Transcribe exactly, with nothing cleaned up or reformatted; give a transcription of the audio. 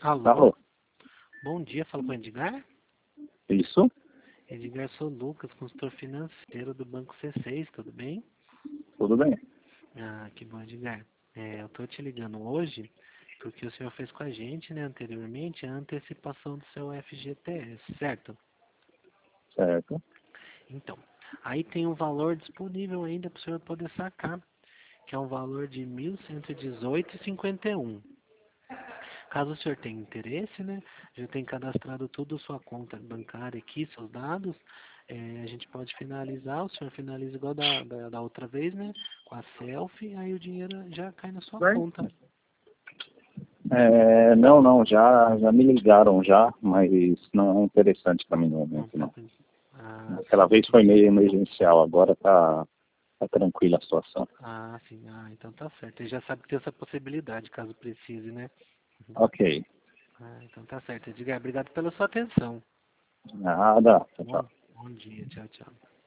Alô, Alô, bom dia, falo com o Edgar. isso? Edgar, sou o Lucas, consultor financeiro do Banco C seis, tudo bem? Tudo bem? Ah, que bom, Edgar. É, eu tô te ligando hoje porque o senhor fez com a gente, né, anteriormente, a antecipação do seu F G T S, certo? Certo. Então, aí tem um valor disponível ainda para o senhor poder sacar, que é um valor de mil cento e dezoito reais e cinquenta e um. Caso o senhor tenha interesse, né, já tem cadastrado tudo sua conta bancária aqui, seus dados, é, a gente pode finalizar, o senhor finaliza igual da, da, da outra vez, né, com a selfie, aí o dinheiro já cai na sua conta. É, não, não, já, já me ligaram já, mas não é interessante para mim no Não momento, tá não. com... Ah, Aquela sim, vez foi entendi. meio emergencial, agora tá, tá tranquila a situação. Ah, sim, ah, então tá certo. Ele já sabe que tem essa possibilidade, caso precise, né? Uhum. Ok. Ah, então tá certo. Edgar, obrigado pela sua atenção. Nada. Tchau, tchau. Bom, bom dia, tchau, tchau.